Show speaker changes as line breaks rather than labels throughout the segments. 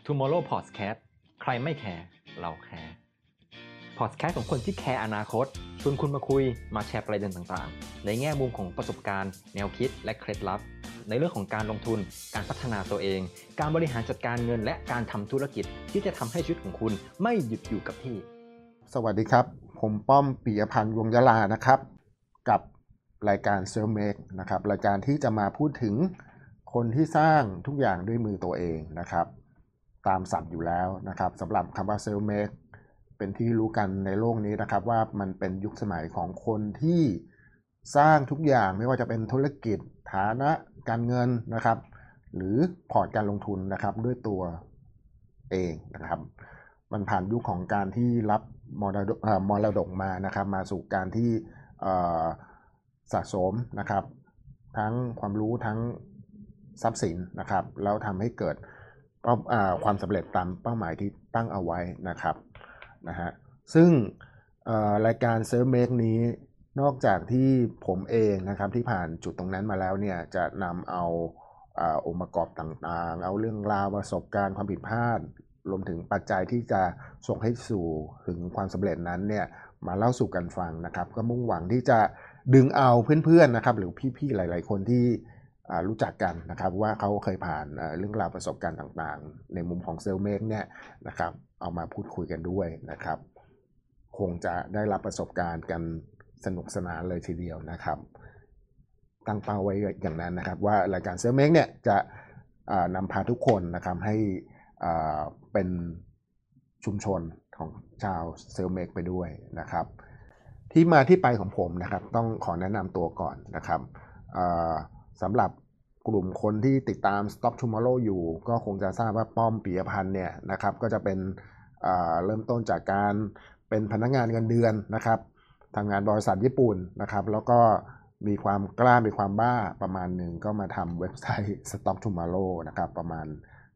Tomorrow Podcast ใครไม่แคร์เราแคร์ Podcast ของคนที่แคร์อนาคตชวนคุณมาคุยมาแชร์ประเด็นต่างๆในแง่มุมของประสบการณ์แนวคิดและเคล็ดลับในเรื่องของการลงทุนการพัฒนาตัวเองการบริหารจัดการเงินและการทำธุรกิจที่จะทำให้ชีวิตของคุณไม่หยุดอยู่กับที่
สวัสดีครับผมป้อมปิยพันธ์วงศ์ยะลานะครับกับรายการ Self Make นะครับรายการที่จะมาพูดถึงคนที่สร้างทุกอย่างด้วยมือตัวเองนะครับตามศัพท์อยู่แล้วนะครับสำหรับคำว่า Self Make เป็นที่รู้กันในโลกนี้นะครับว่ามันเป็นยุคสมัยของคนที่สร้างทุกอย่างไม่ว่าจะเป็นธุรกิจฐานะการเงินนะครับหรือพอร์ตการลงทุนนะครับด้วยตัวเองนะครับมันผ่านยุคของการที่รับมรดกมานะครับมาสู่การที่สะสมนะครับทั้งความรู้ทั้งทรัพย์สินนะครับแล้วทำให้เกิดความสำเร็จตามเป้าหมายที่ตั้งเอาไว้นะครับนะฮะซึ่งรายการ Self Make นี้นอกจากที่ผมเองนะครับที่ผ่านจุดตรงนั้นมาแล้วเนี่ยจะนำเอาองค์ประกอบต่างๆเอาเรื่องราวประสบการณ์ความผิดพลาดรวมถึงปัจจัยที่จะส่งให้สู่ถึงความสำเร็จนั้นเนี่ยมาเล่าสู่กันฟังนะครับก็มุ่งหวังที่จะดึงเอาเพื่อนๆนะครับหรือพี่ๆหลายๆคนที่รู้จักกันนะครับว่าเขาเคยผ่านเรื่องราวประสบการณ์ต่างๆในมุมของเซลเมกเนี่ยนะครับเอามาพูดคุยกันด้วยนะครับคงจะได้รับประสบการณ์กันสนุกสนานเลยทีเดียวนะครับตั้งเป้าไว้อย่างนั้นนะครับว่ารายการเซลเมกเนี่ยจะนำพาทุกคนนะครับให้เป็นชุมชนของชาวเซลเมกไปด้วยนะครับที่มาที่ไปของผมนะครับต้องขอแนะนำตัวก่อนนะครับสำหรับกลุ่มคนที่ติดตาม Stop Tomorrow อยู่ก็คงจะทราบว่าป้อมปิยพันธ์เนี่ยนะครับก็จะเป็นเริ่มต้นจากการเป็นพนักงานเงินเดือนนะครับทำงานบริษัทญี่ปุ่นนะครับแล้วก็มีความกล้ามีความบ้าประมาณหนึ่งก็มาทำเว็บไซต์ Stop Tomorrow นะครับประมาณ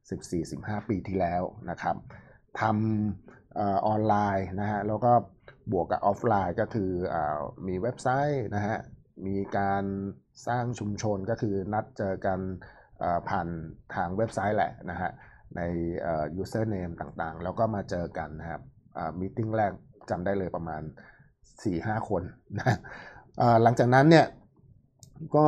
14-15 ปีที่แล้วนะครับทำออนไลน์นะฮะแล้วก็บวกกับออฟไลน์ก็คือมีเว็บไซต์นะฮะมีการสร้างชุมชนก็คือนัดเจอกันผ่านทางเว็บไซต์แหละนะฮะในusername ต่างๆแล้วก็มาเจอกันนะครับมีตติ้งแรกจำได้เลยประมาณ 4-5 คนนะหลังจากนั้นเนี่ยก็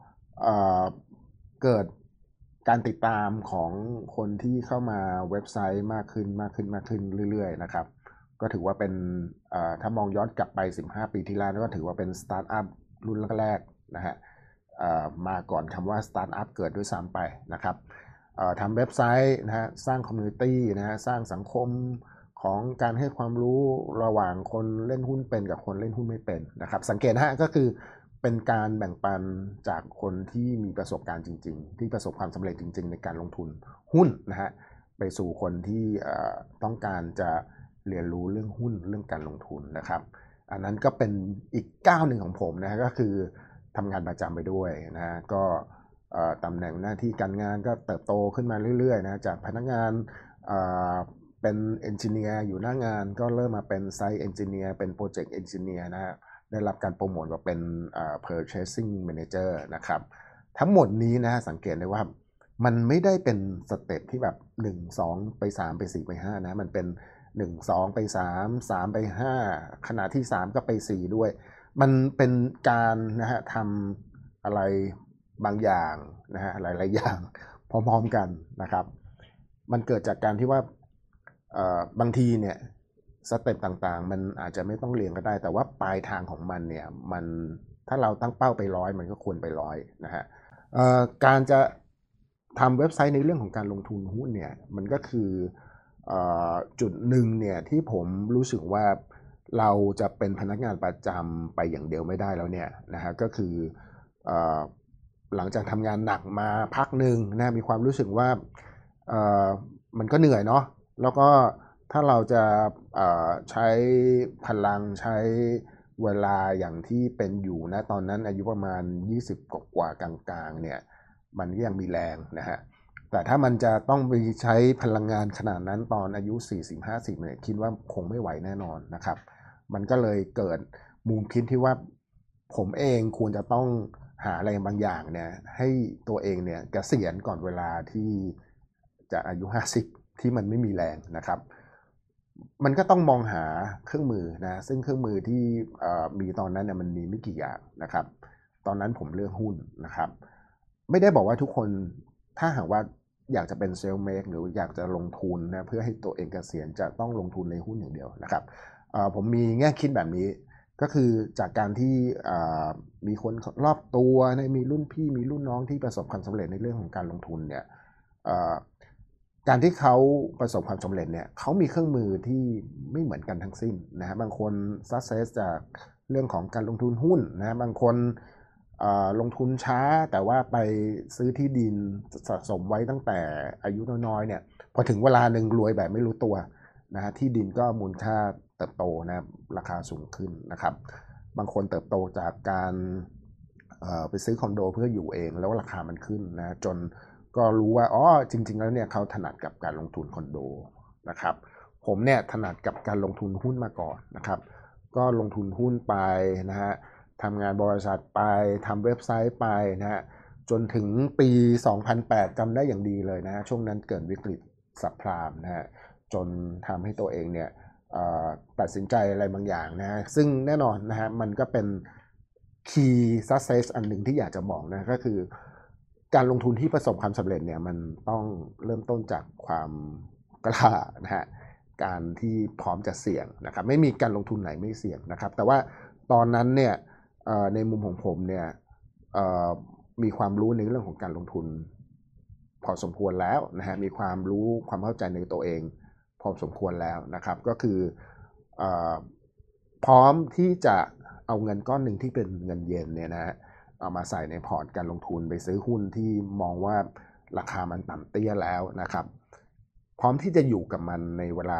เกิดการติดตามของคนที่เข้ามาเว็บไซต์มากขึ้นเรื่อยๆนะครับก็ถือว่าเป็นถ้ามองย้อนกลับไป15ปีที่แล้วก็ถือว่าเป็นสตาร์ทอัพรุ่นแรกๆนะฮะมาก่อนคำว่าสตาร์ทอัพเกิดด้วยซ้ำไปนะครับทำเว็บไซต์นะฮะสร้างคอมมูนิตี้นะฮะสร้างสังคมของการให้ความรู้ระหว่างคนเล่นหุ้นเป็นกับคนเล่นหุ้นไม่เป็นนะครับสังเกตฮะก็คือเป็นการแบ่งปันจากคนที่มีประสบการณ์จริงๆที่ประสบความสำเร็จจริงๆในการลงทุนหุ้นนะฮะไปสู่คนที่ต้องการจะเรียนรู้เรื่องหุ้นเรื่องการลงทุนนะครับอันนั้นก็เป็นอีกก้าวหนึ่งของผมนะก็คือทำงานประจำไปด้วยนะก็ตำแหน่งหน้าที่การงานก็เติบโตขึ้นมาเรื่อยๆนะจากพนักงานเป็นเอนจิเนียร์อยู่หน้างานก็เริ่มมาเป็นไซต์เอนจิเนียร์เป็นโปรเจกต์เอนจิเนียร์นะฮะได้รับการโปรโมทมาเป็นpurchasing manager นะครับทั้งหมดนี้นะสังเกตได้ว่ามันไม่ได้เป็นสเต็ปที่แบบ1 2ไป3ไป4ไป5นะมันเป็น1 2ไป3 3ไป5ขณะที่3ก็ไป4ด้วยมันเป็นการนะฮะทำอะไรบางอย่างนะฮะหลายๆอย่างพร้อมๆกันนะครับมันเกิดจากการที่ว่าบางทีเนี่ยสเต็ปต่างๆมันอาจจะไม่ต้องเรียงก็ได้แต่ว่าปลายทางของมันเนี่ยมันถ้าเราตั้งเป้าไป100มันก็ควรไป100นะฮะการจะทำเว็บไซต์ในเรื่องของการลงทุนหุ้นเนี่ยมันก็คือจุดหนึ่งเนี่ยที่ผมรู้สึกว่าเราจะเป็นพนักงานประจำไปอย่างเดียวไม่ได้แล้วเนี่ยนะฮะก็คือหลังจากทำงานหนักมาพักหนึ่งนะมีความรู้สึกว่ามันก็เหนื่อยเนาะแล้วก็ถ้าเราจะใช้พลังใช้เวลาอย่างที่เป็นอยู่นะตอนนั้นอายุประมาณ20กว่ากลางๆเนี่ยมันก็ยังมีแรงนะฮะแต่ถ้ามันจะต้องไปใช้พลังงานขนาดนั้นตอนอายุ 40-50 เนี่ยคิดว่าคงไม่ไหวแน่นอนนะครับมันก็เลยเกิดมุมคิดที่ว่าผมเองควรจะต้องหาอะไรบางอย่างเนี่ยให้ตัวเองเนี่ยเกษียณก่อนเวลาที่จะอายุ50 ที่มันไม่มีแรงนะครับมันก็ต้องมองหาเครื่องมือนะซึ่งเครื่องมือที่มีตอนนั้นเนี่ยมันมีไม่กี่อย่างนะครับตอนนั้นผมเลือกหุ้นนะครับไม่ได้บอกว่าทุกคนถ้าหากว่าอยากจะเป็นเซลเมคหรืออยากจะลงทุนนะเพื่อให้ตัวเองเกษียณจะต้องลงทุนในหุ้นอย่างเดียวนะครับผมมีแง่คิดแบบนี้ก็คือจากการที่มีคนรอบตัวนะมีรุ่นพี่มีรุ่นน้องที่ประสบความสำเร็จในเรื่องของการลงทุนเนี่ยการที่เขาประสบความสำเร็จเนี่ยเขามีเครื่องมือที่ไม่เหมือนกันทั้งสิ้นนะฮะบางคน success จากเรื่องของการลงทุนหุ้นนะบางคนลงทุนช้าแต่ว่าไปซื้อที่ดินสะสมไว้ตั้งแต่อายุน้อยๆเนี่ยพอถึงเวลาหนึ่งรวยแบบไม่รู้ตัวนะฮะที่ดินก็มูลค่าเติบโตนะราคาสูงขึ้นนะครับบางคนเติบโตจากการไปซื้อคอนโดเพื่ออยู่เองแล้วราคามันขึ้นนะจนก็รู้ว่าอ๋อจริงๆแล้วเนี่ยเขาถนัดกับการลงทุนคอนโดนะครับผมเนี่ยถนัดกับการลงทุนหุ้นมาก่อนนะครับก็ลงทุนหุ้นไปนะฮะทำงานบริษัทไปทำเว็บไซต์ไปนะฮะจนถึงปี 2008 จำได้อย่างดีเลยนะฮะช่วงนั้นเกิดวิกฤตซับไพรม์นะฮะจนทำให้ตัวเองเนี่ยตัดสินใจอะไรบางอย่างนะฮะซึ่งแน่นอนนะฮะมันก็เป็น key success อันหนึ่งที่อยากจะบอกนะก็คือการลงทุนที่ประสบความสำเร็จเนี่ยมันต้องเริ่มต้นจากความกล้านะฮะการที่พร้อมจะเสี่ยงนะครับไม่มีการลงทุนไหนไม่เสี่ยงนะครับแต่ว่าตอนนั้นเนี่ยในมุมของผมเนี่ยมีความรู้ในเรื่องของการลงทุนพอสมควรแล้วนะฮะมีความรู้ความเข้าใจในตัวเองพอสมควรแล้วนะครับก็คือพร้อมที่จะเอาเงินก้อนหนึ่งที่เป็นเงินเยนเนี่ยนะฮะเอามาใส่ในพอร์ตการลงทุนไปซื้อหุ้นที่มองว่าราคามันต่ำเตี้ยแล้วนะครับพร้อมที่จะอยู่กับมันในเวลา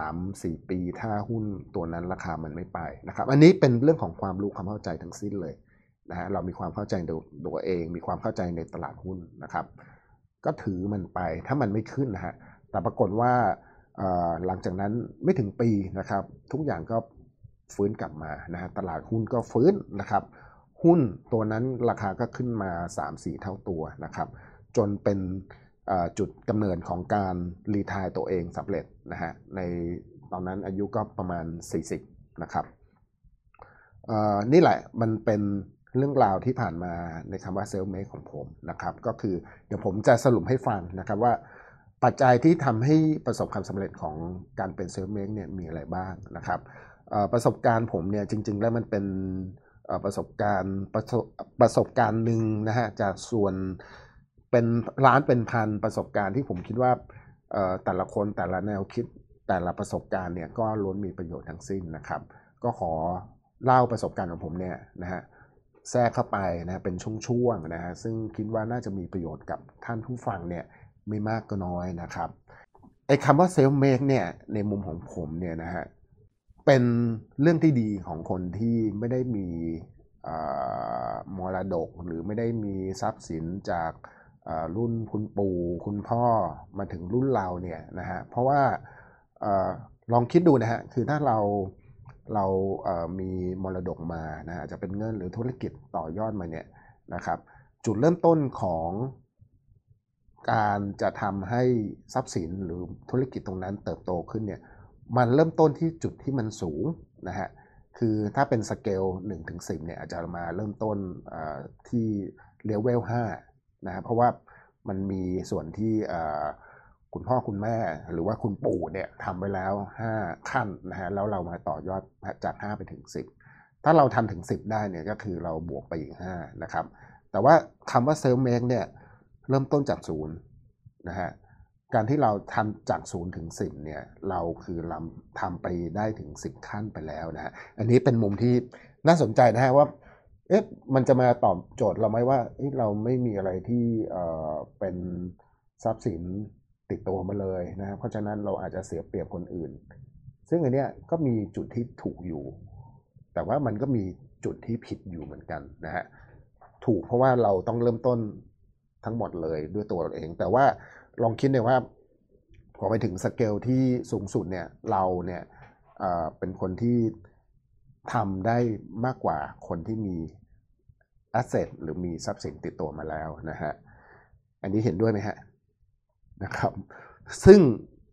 3-4 ปีถ้าหุ้นตัวนั้นราคามันไม่ไปนะครับอันนี้เป็นเรื่องของความรู้ความเข้าใจทั้งสิ้นเลยนะฮะเรามีความเข้าใจตัวเองมีความเข้าใจในตลาดหุ้นนะครับก็ถือมันไปถ้ามันไม่ขึ้นนะฮะแต่ปรากฏว่าหลังจากนั้นไม่ถึงปีนะครับทุกอย่างก็ฟื้นกลับมานะฮะตลาดหุ้นก็ฟื้นนะครับหุ้นตัวนั้นราคาก็ขึ้นมา 3-4 เท่าตัวนะครับจนเป็นจุดกำเนิดของการรีไทร์ตัวเองสำเร็จนะฮะในตอนนั้นอายุก็ประมาณ40นะครับนี่แหละมันเป็นเรื่องราวที่ผ่านมาในคำว่าเซลฟ์เมคของผมนะครับก็คือเดี๋ยวผมจะสรุปให้ฟังนะครับว่าปัจจัยที่ทำให้ประสบความสำเร็จของการเป็นเซลฟ์เมคเนี่ยมีอะไรบ้างนะครับประสบการณ์ผมเนี่ยจริงๆแล้วมันเป็นประสบการณ์หนึ่งนะฮะจากส่วนเป็นล้านเป็นพันประสบการณ์ที่ผมคิดว่าแต่ละคนแต่ละแนวคิดแต่ละประสบการณ์เนี่ยก็ล้วนมีประโยชน์ทั้งสิ้นนะครับก็ขอเล่าประสบการณ์ของผมเนี่ยนะฮะแทรกเข้าไปนะเป็นช่วงๆนะฮะซึ่งคิดว่าน่าจะมีประโยชน์กับท่านผู้ฟังเนี่ยไม่มากก็น้อยนะครับไอ้คำว่าเซลฟ์เมคเนี่ยในมุมของผมเนี่ยนะฮะเป็นเรื่องที่ดีของคนที่ไม่ได้มีมรดกหรือไม่ได้มีทรัพย์สินจากรุ่นคุณปู่คุณพ่อมาถึงรุ่นเราเนี่ยนะฮะเพราะว่าลองคิดดูนะฮะคือถ้าเรามีมรดกมานะอาจจะเป็นเงินหรือธุรกิจต่อยอดมาเนี่ยนะครับจุดเริ่มต้นของการจะทำให้ทรัพย์สินหรือธุรกิจตรงนั้นเติบโตขึ้นเนี่ยมันเริ่มต้นที่จุดที่มันสูงนะฮะคือถ้าเป็นสเกล 1-10 เนี่ยอาจจะมาเริ่มต้นที่เลเวล 5 นะเพราะว่ามันมีส่วนที่คุณพ่อคุณแม่หรือว่าคุณปู่เนี่ยทำไว้แล้ว5ขั้นนะฮะแล้วเรามาต่อยอดจาก5ไปถึง10ถ้าเราทำถึง10ได้เนี่ยก็คือเราบวกไปอีก5นะครับแต่ว่าคำว่าเซลฟ์เมคเนี่ยเริ่มต้นจาก0นะฮะการที่เราทำจาก0ถึง10เนี่ยเราคือเราทำไปได้ถึง10ขั้นไปแล้วนะฮะอันนี้เป็นมุมที่น่าสนใจนะฮะว่ามันจะมาตอบโจทย์เราไหมว่าเราไม่มีอะไรที่เป็นทรัพย์สินติดตัวมาเลยนะเพราะฉะนั้นเราอาจจะเสียเปรียบคนอื่นซึ่งอันเนี้ยก็มีจุดที่ถูกอยู่แต่ว่ามันก็มีจุดที่ผิดอยู่เหมือนกันนะฮะถูกเพราะว่าเราต้องเริ่มต้นทั้งหมดเลยด้วยตัวเราเองแต่ว่าลองคิดเลยว่าพอไปถึงสเกลที่สูงสุดเนี่ยเราเนี่ยเป็นคนที่ทำได้มากกว่าคนที่มีแอสเซทหรือมีทรัพย์สินติดตัวมาแล้วนะฮะอันนี้เห็นด้วยไหมฮะนะครับซึ่ง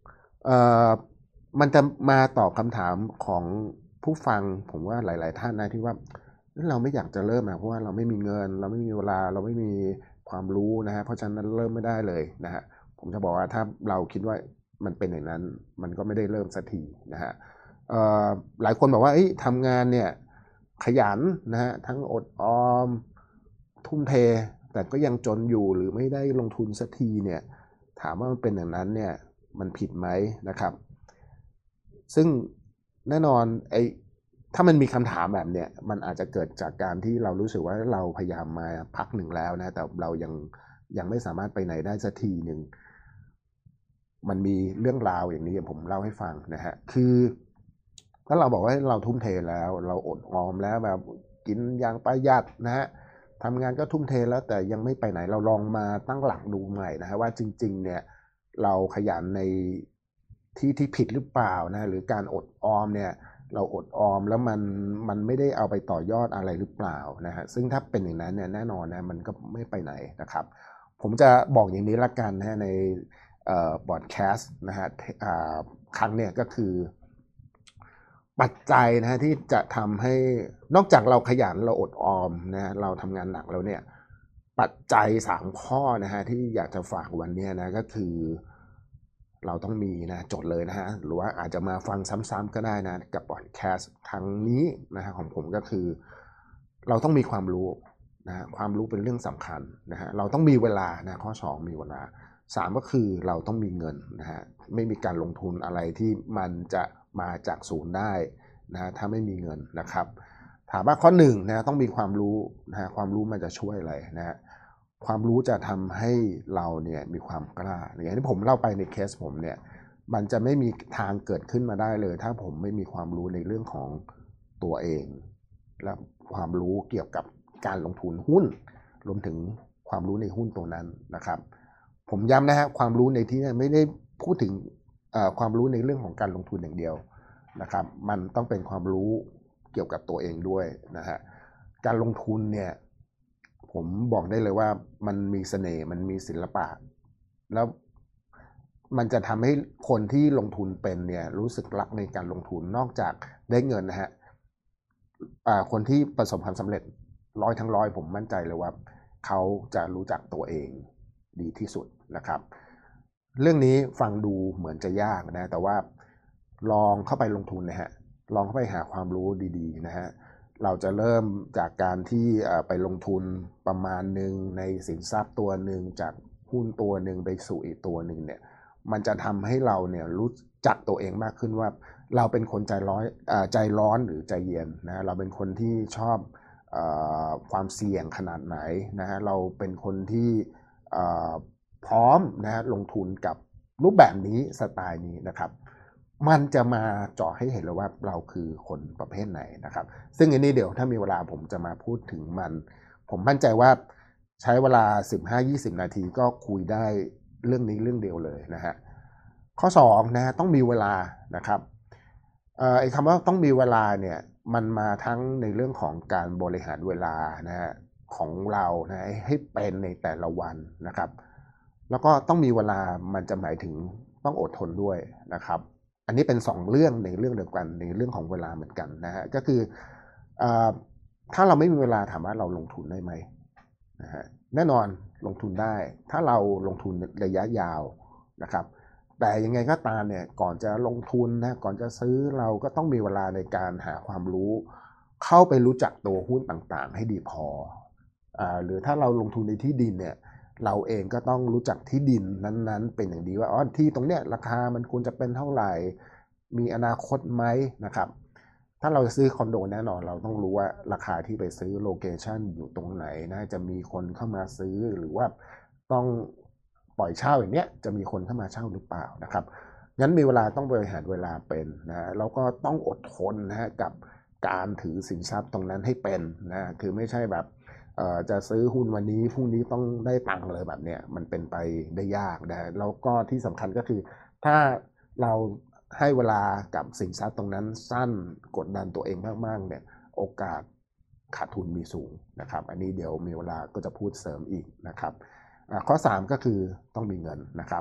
เอ่อมันจะมาตอบคำถามของผู้ฟังผมว่าหลายๆท่านนะที่ว่าเราไม่อยากจะเริ่มเพราะว่าเราไม่มีเงินเราไม่มีเวลาเราไม่มีความรู้นะฮะเพราะฉะนั้นเริ่มไม่ได้เลยนะฮะผมจะบอกว่าถ้าเราคิดว่ามันเป็นอย่างนั้นมันก็ไม่ได้เริ่มสักทีนะฮะหลายคนบอกว่าทำงานเนี่ยขยันนะฮะทั้งอดออมทุ่มเทแต่ก็ยังจนอยู่หรือไม่ได้ลงทุนสักทีเนี่ยถามว่ามันเป็นอย่างนั้นเนี่ยมันผิดไหมนะครับซึ่งแน่นอนถ้ามันมีคำถามแบบเนี้ยมันอาจจะเกิดจากการที่เรารู้สึกว่าเราพยายามมาพักหนึ่งแล้วนะแต่เรายังไม่สามารถไปไหนได้สักทีหนึ่งมันมีเรื่องราวอย่างนี้ผมเล่าให้ฟังนะฮะคือถ้าเราบอกว่าเราทุ่มเทแล้วเราอดออมแล้วแบบกินอย่างประหยัดนะฮะทำงานก็ทุ่มเทแล้วแต่ยังไม่ไปไหนเราลองมาตั้งหลักดูใหม่นะฮะว่าจริงๆเนี่ยเราขยันในที่ผิดหรือเปล่านะหรือการอดออมเนี่ยเราอดออมแล้วมันไม่ได้เอาไปต่อยอดอะไรหรือเปล่านะฮะซึ่งถ้าเป็นอย่างนั้นเนี่ยแน่นอนนะมันก็ไม่ไปไหนนะครับผมจะบอกอย่างนี้ละกันนะฮะในบอดแคสต์นะฮะครั้งเนี่ยก็คือปัจจัยนะฮะที่จะทำให้นอกจากเราขยันเราอดออมนะฮะเราทำงานหนักแล้วเนี่ยปัจจัย3ข้อนะฮะที่อยากจะฝากวันนี้นะก็คือเราต้องมีนะจดเลยนะฮะหรือว่าอาจจะมาฟังซ้ำๆก็ได้นะกับพอดแคสต์ครั้งนี้นะฮะของผมก็คือเราต้องมีความรู้นะฮะความรู้เป็นเรื่องสำคัญนะฮะเราต้องมีเวลานะข้อ2มีเวลา3ก็คือเราต้องมีเงินนะฮะไม่มีการลงทุนอะไรที่มันจะมาจากศูนย์ได้นะถ้าไม่มีเงินนะครับถามว่าข้อ1นะต้องมีความรู้นะฮะความรู้มันจะช่วยอะไรนะฮะความรู้จะทำให้เราเนี่ยมีความกล้าอย่างที่ผมเล่าไปในเคสผมเนี่ยมันจะไม่มีทางเกิดขึ้นมาได้เลยถ้าผมไม่มีความรู้ในเรื่องของตัวเองและความรู้เกี่ยวกับการลงทุนหุ้นรวมถึงความรู้ในหุ้นตัวนั้นนะครับผมย้ำนะฮะความรู้ในที่นี้ไม่ได้พูดถึงความรู้ในเรื่องของการลงทุนอย่างเดียวนะครับมันต้องเป็นความรู้เกี่ยวกับตัวเองด้วยนะฮะการลงทุนเนี่ยผมบอกได้เลยว่ามันมีเสน่ห์มันมีศิลปะแล้วมันจะทำให้คนที่ลงทุนเป็นเนี่ยรู้สึกรักในการลงทุนนอกจากได้เงินนะฮะคนที่ประสบความสำเร็จ100 ทั้ง 100ผมมั่นใจเลยว่าเขาจะรู้จักตัวเองดีที่สุดนะครับเรื่องนี้ฟังดูเหมือนจะยากนะแต่ว่าลองเข้าไปลงทุนนะฮะลองเข้าไปหาความรู้ดีๆนะฮะเราจะเริ่มจากการที่ไปลงทุนประมาณหนึ่งในสินทรัพย์ตัวหนึ่งจากหุ้นตัวหนึ่งไปสู่อีกตัวหนึ่งเนี่ยมันจะทำให้เราเนี่ยรู้จักตัวเองมากขึ้นว่าเราเป็นคนใจร้อนหรือใจเย็นนะเราเป็นคนที่ชอบความเสี่ยงขนาดไหนนะฮะเราเป็นคนที่พร้อมนะฮะลงทุนกับรูปแบบนี้สไตล์นี้นะครับมันจะมาเจาะให้เห็นเลยว่าเราคือคนประเภทไหนนะครับซึ่งอันนี้เดี๋ยวถ้ามีเวลาผมจะมาพูดถึงมันผมมั่นใจว่าใช้เวลา 15-20 นาทีก็คุยได้เรื่องนี้เรื่องเดียวเลยนะฮะข้อ2นะต้องมีเวลานะครับไอ้คำว่าต้องมีเวลาเนี่ยมันมาทั้งในเรื่องของการบริหารเวลานะฮะของเรานะให้เป็นในแต่ละวันนะครับแล้วก็ต้องมีเวลามันจะหมายถึงต้องอดทนด้วยนะครับอันนี้เป็น2เรื่องในเรื่องเดียวกันในเรื่องของเวลาเหมือนกันนะฮะก็คือถ้าเราไม่มีเวลาถามว่าเราลงทุนได้ไหมนะฮะแน่นอนลงทุนได้ถ้าเราลงทุนระยะยาวนะครับแต่ยังไงก็ตามเนี่ยก่อนจะลงทุนนะก่อนจะซื้อเราก็ต้องมีเวลาในการหาความรู้เข้าไปรู้จักตัวหุ้นต่างๆให้ดีพอหรือถ้าเราลงทุนในที่ดินเนี่ยเราเองก็ต้องรู้จักที่ดินนั้นๆเป็นอย่างดีว่าที่ตรงเนี้ยราคามันควรจะเป็นเท่าไหร่มีอนาคตไหมนะครับถ้าเราซื้อคอนโดแน่นอนเราต้องรู้ว่าราคาที่ไปซื้อโลเคชันอยู่ตรงไหนนะจะมีคนเข้ามาซื้อหรือว่าต้องปล่อยเช่าอย่างเนี้ยจะมีคนเข้ามาเช่าหรือเปล่านะครับงั้นมีเวลาต้องบริหารเวลาเป็นนะแล้วก็ต้องอดทนนะฮะกับการถือสินทรัพย์ตรงนั้นให้เป็นนะคือไม่ใช่แบบจะซื้อหุ้นวันนี้พรุ่งนี้ต้องได้ตังค์เลยแบบเนี้ยมันเป็นไปได้ยากนะแล้วก็ที่สำคัญก็คือถ้าเราให้เวลากับสินทรัพย์ตรงนั้นสั้นกดดันตัวเองมากๆเนี่ยโอกาสขาดทุนมีสูงนะครับอันนี้เดี๋ยวมีเวลาก็จะพูดเสริมอีกนะครับข้อ3ก็คือต้องมีเงินนะครับ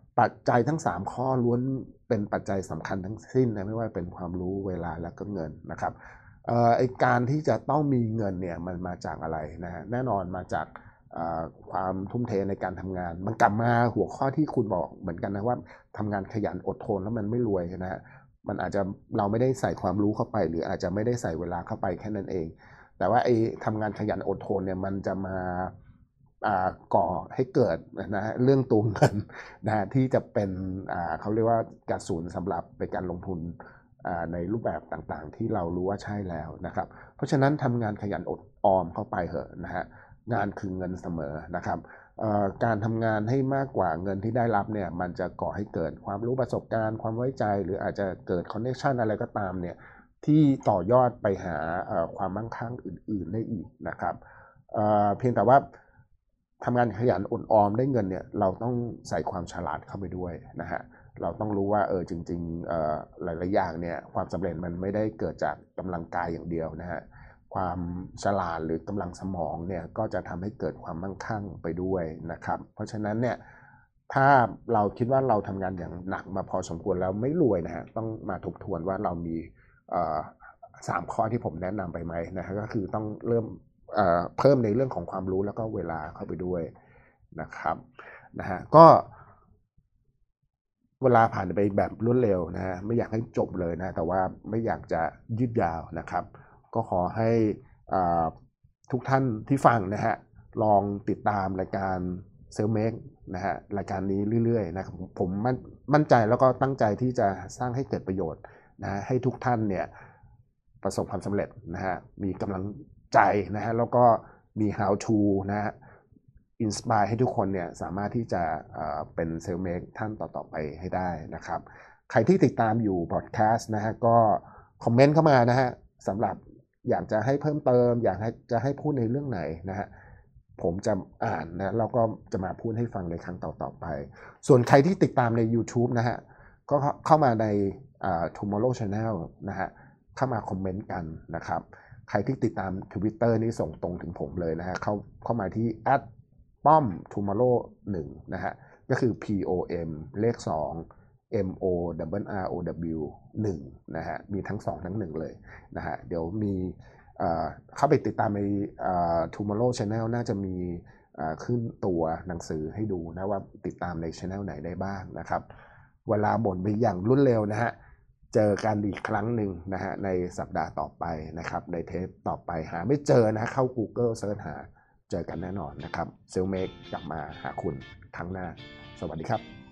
ปัจจัยทั้ง3ข้อล้วนเป็นปัจจัยสำคัญทั้งสิ้นนะไม่ว่าเป็นความรู้เวลาและก็เงินนะครับไอการที่จะต้องมีเงินเนี่ยมันมาจากอะไรนะฮะแน่นอนมาจากความทุ่มเทในการทำงานมันกลับมาหัวข้อที่คุณบอกเหมือนกันนะว่าทำงานขยันอดทนแล้วมันไม่รวยนะฮะมันอาจจะเราไม่ได้ใส่ความรู้เข้าไปหรืออาจจะไม่ได้ใส่เวลาเข้าไปแค่นั้นเองแต่ว่าไอ้ทำงานขยันอดทนเนี่ยมันจะมาก่อให้เกิดนะฮะเรื่องตัวเงินนะฮะที่จะเป็นเขาเรียกว่ากระสุนสำหรับในการลงทุนในรูปแบบต่างๆที่เรารู้ว่าใช่แล้วนะครับเพราะฉะนั้นทำงานขยันอดออมเข้าไปเหอะนะฮะงานคือเงินเสมอนะครับการทำงานให้มากกว่าเงินที่ได้รับเนี่ยมันจะก่อให้เกิดความรู้ประสบการณ์ความไว้ใจหรืออาจจะเกิดคอนเนคชันอะไรก็ตามเนี่ยที่ต่อยอดไปหาความมั่งคั่งอื่นๆได้อีกนะครับเพียงแต่ว่าทำงานขยันอดออมได้เงินเนี่ยเราต้องใส่ความฉลาดเข้าไปด้วยนะฮะเราต้องรู้ว่าจริงๆหลายๆอย่างเนี่ยความสำเร็จมันไม่ได้เกิดจากกำลังกายอย่างเดียวนะฮะความฉลาดหรือกำลังสมองเนี่ยก็จะทำให้เกิดความมั่งคั่งไปด้วยนะครับเพราะฉะนั้นเนี่ยถ้าเราคิดว่าเราทำงานอย่างหนักมาพอสมควรแล้วไม่รวยนะฮะต้องมาทบทวนว่าเรามี3 ข้อที่ผมแนะนำไปไหมนะฮะก็คือต้องเริ่มเพิ่มในเรื่องของความรู้แล้วก็เวลาเข้าไปด้วยนะครับนะฮะก็เวลาผ่านไปแบบรวดเร็วนะฮะไม่อยากให้จบเลยนะแต่ว่าไม่อยากจะยืดยาวนะครับก็ขอให้ทุกท่านที่ฟังนะฮะลองติดตามรายการเซลเมกนะฮะรายการนี้เรื่อยๆนะครับผมมั่นใจแล้วก็ตั้งใจที่จะสร้างให้เกิดประโยชน์นะให้ทุกท่านเนี่ยประสบความสำเร็จนะฮะมีกำลังใจนะฮะแล้วก็มี how to นะฮะอินสปายให้ทุกคนเนี่ยสามารถที่จะเป็นเซลเมกท่านต่อๆไปให้ได้นะครับใครที่ติดตามอยู่พอดแคสต์นะฮะก็คอมเมนต์เข้ามานะฮะสำหรับอยากจะให้เพิ่มเติมอยากจะให้พูดในเรื่องไหนนะฮะผมจะอ่านนะแล้วก็จะมาพูดให้ฟังในครั้งต่อๆไปส่วนใครที่ติดตามใน YouTube นะฮะก็เข้ามาในTomorrow Channel นะฮะเข้ามาคอมเมนต์กันนะครับใครที่ติดตาม Twitter นี่ส่งตรงถึงผมเลยนะฮะเข้ามาที่ ป้อม tomorrow 1นะฮะก็คือ POM เลข2 MORROW 1นะฮะมีทั้ง2ทั้ง1เลยนะฮะเดี๋ยวมีเข้าไปติดตามในTomorrow Channel น่าจะมีขึ้นตัวหนังสือให้ดูนะว่าติดตามใน Channel ไหนได้บ้างนะครับเวลาหมดไปอย่างรวดเร็วนะฮะเจอกันอีกครั้งหนึ่งนะฮะในสัปดาห์ต่อไปนะครับในเทปต่อไปหาไม่เจอนะเข้า Google เสิร์ชหาเจอกันแน่นอนนะครับเซลเมกกลับมาหาคุณครั้งหน้าสวัสดีครับ